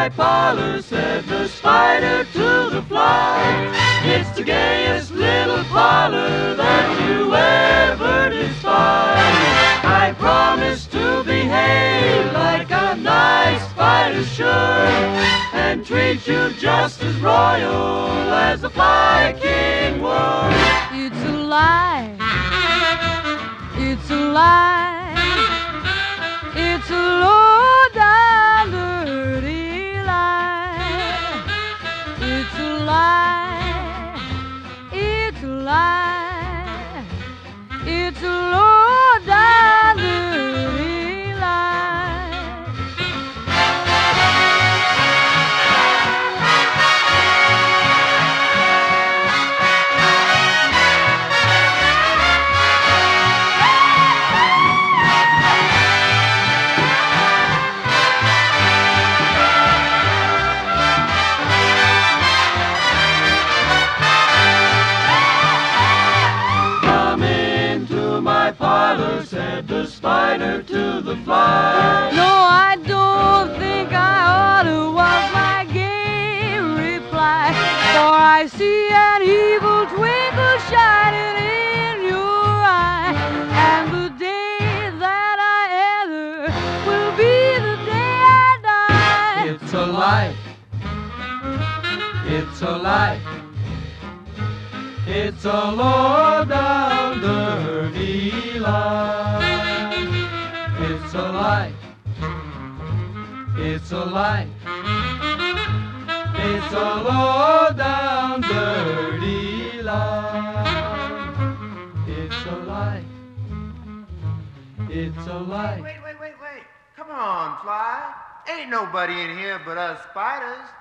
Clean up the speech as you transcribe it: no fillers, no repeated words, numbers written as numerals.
parlor, said the spider to the fly. It's the gayest little parlor that you ever did spy. I promise to behave like a nice spider should, and treat you just as royal as the Fly King would. It's a lie. It's a lie. It's a low down dirty lie. It's a lie. It's a lie. It's a low down dirty lie. My parlor, said the spider to the fly. No, I don't think I ought to, was my gay reply. For I see an evil twinkle shining in your eye, and the day that I enter will be the day I die. It's a lie. It's a lie. It's a low down dirty lie. It's a lie. It's a lie. It's a low down dirty lie. It's a lie. It's a lie. Wait. Come on, Fly. Ain't nobody in here but us spiders.